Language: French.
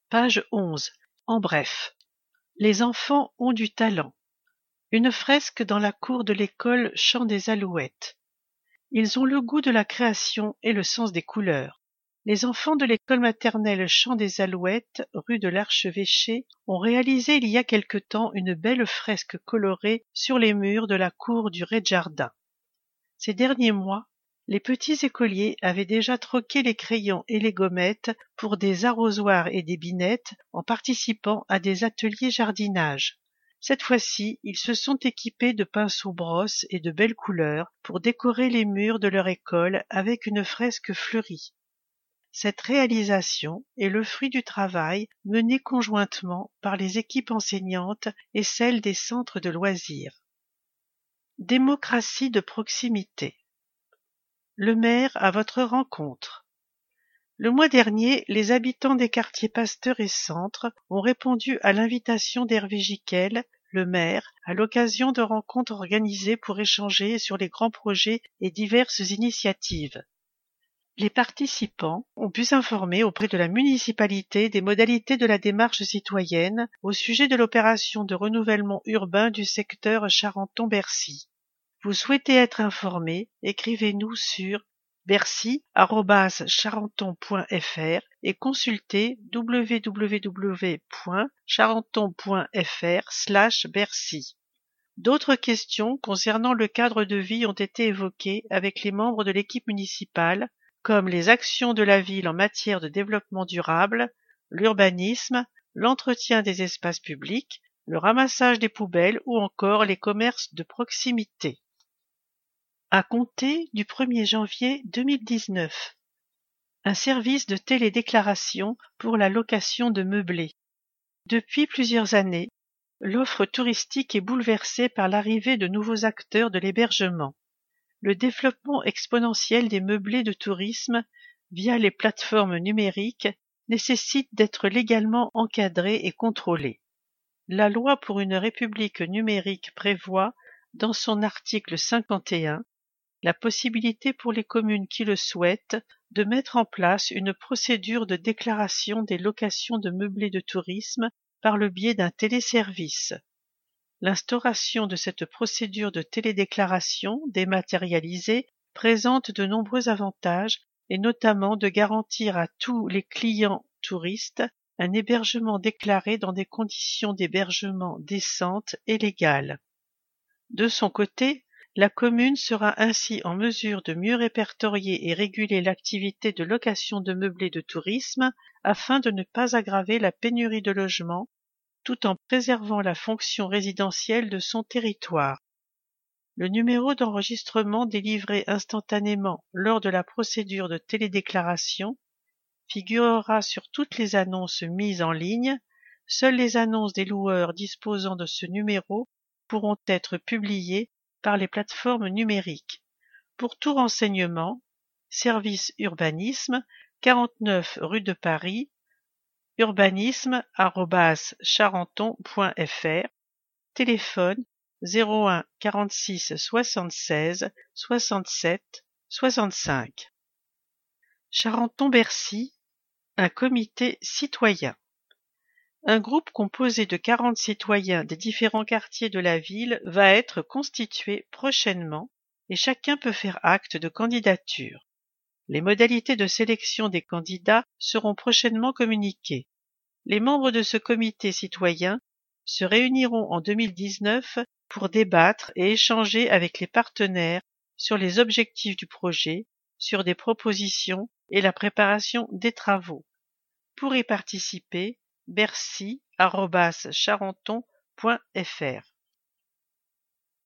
Page 11. En bref. Les enfants ont du talent. Une fresque dans la cour de l'école Chant des Alouettes. Ils ont le goût de la création et le sens des couleurs. Les enfants de l'école maternelle Chant des Alouettes, rue de l'Archevêché, ont réalisé il y a quelque temps une belle fresque colorée sur les murs de la cour du rez-de-jardin. Ces derniers mois, les petits écoliers avaient déjà troqué les crayons et les gommettes pour des arrosoirs et des binettes en participant à des ateliers jardinage. Cette fois-ci, ils se sont équipés de pinceaux-brosses et de belles couleurs pour décorer les murs de leur école avec une fresque fleurie. Cette réalisation est le fruit du travail mené conjointement par les équipes enseignantes et celles des centres de loisirs. Démocratie de proximité. Le maire à votre rencontre. Le mois dernier, les habitants des quartiers Pasteur et Centre ont répondu à l'invitation d'Hervé Giquel, le maire, à l'occasion de rencontres organisées pour échanger sur les grands projets et diverses initiatives. Les participants ont pu s'informer auprès de la municipalité des modalités de la démarche citoyenne au sujet de l'opération de renouvellement urbain du secteur Charenton-Bercy. Vous souhaitez être informé, écrivez-nous sur bercy@charenton.fr et consultez www.charenton.fr/bercy. D'autres questions concernant le cadre de vie ont été évoquées avec les membres de l'équipe municipale, comme les actions de la ville en matière de développement durable, l'urbanisme, l'entretien des espaces publics, le ramassage des poubelles ou encore les commerces de proximité. À compter du 1er janvier 2019. Un service de télédéclaration pour la location de meublés. Depuis plusieurs années, l'offre touristique est bouleversée par l'arrivée de nouveaux acteurs de l'hébergement. Le développement exponentiel des meublés de tourisme via les plateformes numériques nécessite d'être légalement encadré et contrôlé. La loi pour une république numérique prévoit, dans son article 51, la possibilité pour les communes qui le souhaitent de mettre en place une procédure de déclaration des locations de meublés de tourisme par le biais d'un téléservice. L'instauration de cette procédure de télédéclaration dématérialisée présente de nombreux avantages et notamment de garantir à tous les clients touristes un hébergement déclaré dans des conditions d'hébergement décentes et légales. De son côté, la commune sera ainsi en mesure de mieux répertorier et réguler l'activité de location de meublés de tourisme afin de ne pas aggraver la pénurie de logements tout en préservant la fonction résidentielle de son territoire. Le numéro d'enregistrement délivré instantanément lors de la procédure de télédéclaration figurera sur toutes les annonces mises en ligne. Seules les annonces des loueurs disposant de ce numéro pourront être publiées par les plateformes numériques. Pour tout renseignement, service urbanisme, 49 rue de Paris, urbanisme@charenton.fr, téléphone 01 46 76 67 65. Charenton-Bercy, un comité citoyen. Un groupe composé de 40 citoyens des différents quartiers de la ville va être constitué prochainement et chacun peut faire acte de candidature. Les modalités de sélection des candidats seront prochainement communiquées. Les membres de ce comité citoyen se réuniront en 2019 pour débattre et échanger avec les partenaires sur les objectifs du projet, sur des propositions et la préparation des travaux. Pour y participer, bercy@charenton.fr.